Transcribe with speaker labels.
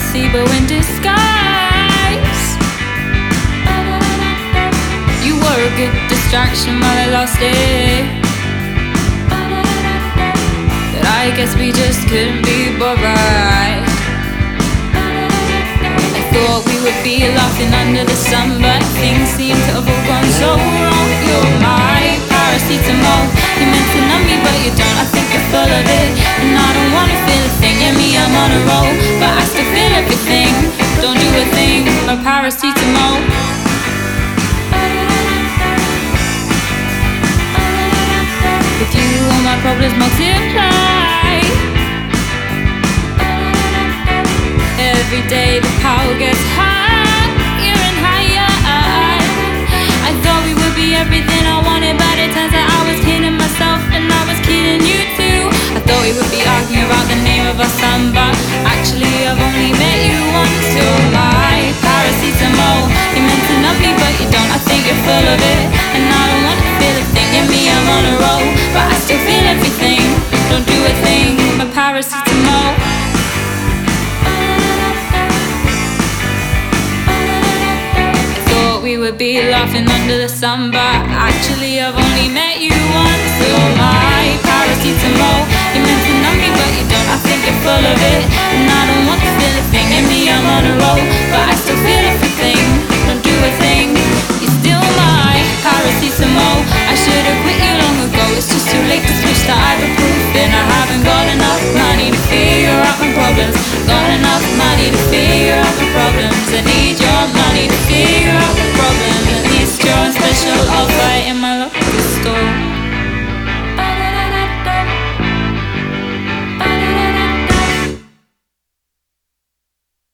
Speaker 1: placebo in disguise. You were a good distraction while I lost it, but I guess we just couldn't be right. I thought we would be laughing under the sun, but things seem to have all gone so wrong. You're my paracetamol. You meant to numb me, but you don't. I think you're full of it, and I don't wanna feel a thing. Yeah, me, I'm on a roll, but I still feel everything. Don't do a thing, my paracetamol. With you, all my problems multiply. Every day the power gets higher and higher. I thought we would be everything I wanted, but it turns out I was kidding myself and I was kidding you too. I thought we would be arguing about the name of our son, but actually I've only met you once. You're my paracetamol. You meant to numb me, but you don't. I think you're full of it, and I don't want to feel a thing. Yeah, me, I'm on a roll, but I still feel everything. Don't do a thing, my paracetamol. We would be laughing under the sun, but actually I've only met you once. You're my paracetamol.